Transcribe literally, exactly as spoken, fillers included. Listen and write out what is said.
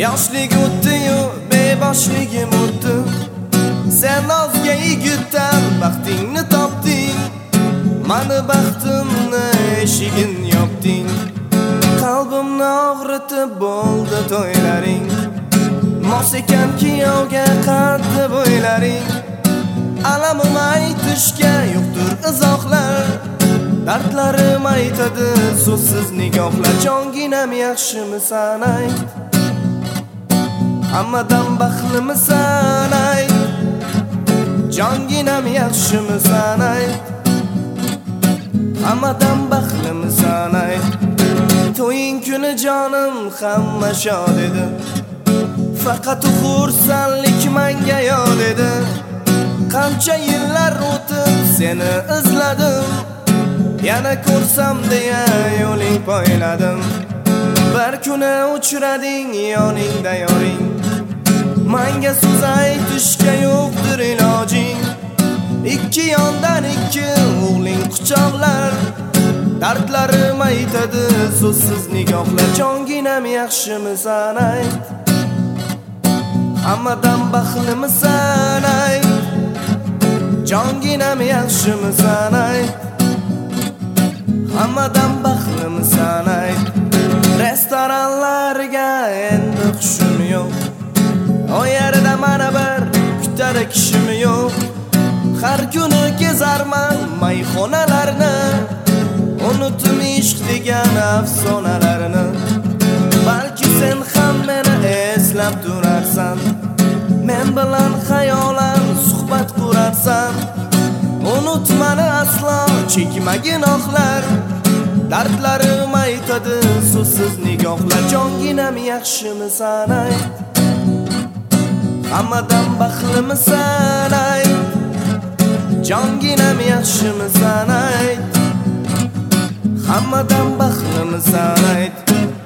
Yoshlik o'tdi-yu, beboshligim o'tdi. Sen ozga yigitdan baxtingni topding. Mani baxtimni eshigin yopding. Qalbimni og'ritib bo'ldi to'ylaring. Mos ekan kuyovga qaddi bo'ylaring. Alamim aytishga yo'qdir izohlar. Dardlarim aytadi so'zsiz nigohlar. Jonginam yaxshimisan ayt. Hammadan baxtlimisan ayt. Jonginam yaxshimisan ayt. Hammadan baxtlimisan ayt. To'ying kuni jonim hamma shod edi. Faqat xursandlik menga yod edi. Qancha yillar o'tib seni izladim. Yana ko'rsam deya yo'ling poyladim. Bir kuni uchrading yoningda yoring. Menga so'z aytishga yo'qdir ilojing. Ikki yondan ikki o'g'ling quchoqlar. Dardlarim aytadi so'zsiz nigohlar. Jonginam yaxshimisan ayt. Hammadan baxtlimisan ayt. Jonginam yaxshimisan ayt. Hammadan baxtlimisan ayt. Restoranlarga endi xushim yo'q. O yerda mana bir kutar kishim yo'q. Har kuni kezarman mayxonalarni. Unutdim ishq degan afsonalarni. Balki sen ham meni eslab turarsan. Men bilan xayolan suhbat qurarsan. Unutmani aslo chekmagin oqlar. Dardlarim aytadi so'zsiz nigohlar. Jonginam yaxshimisan ayt. Hammadan baxtlimisan ayt. Jonginam yaxshimisan ayt. Hammadan baxtlimisan ayt.